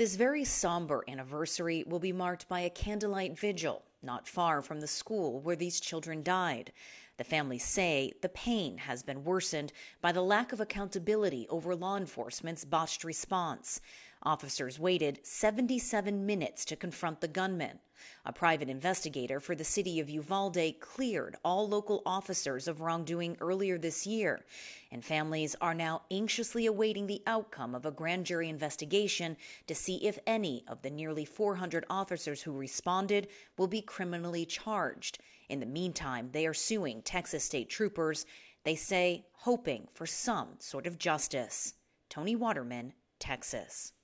This very somber anniversary will be marked by a candlelight vigil not far from the school where these children died. The families say the pain has been worsened by the lack of accountability over law enforcement's botched response. Officers waited 77 minutes to confront the gunman. A private investigator for the city of Uvalde cleared all local officers of wrongdoing earlier this year, and families are now anxiously awaiting the outcome of a grand jury investigation to see if any of the nearly 400 officers who responded will be criminally charged. In the meantime, they are suing Texas state troopers, they say, hoping for some sort of justice. Tony Waterman, Texas.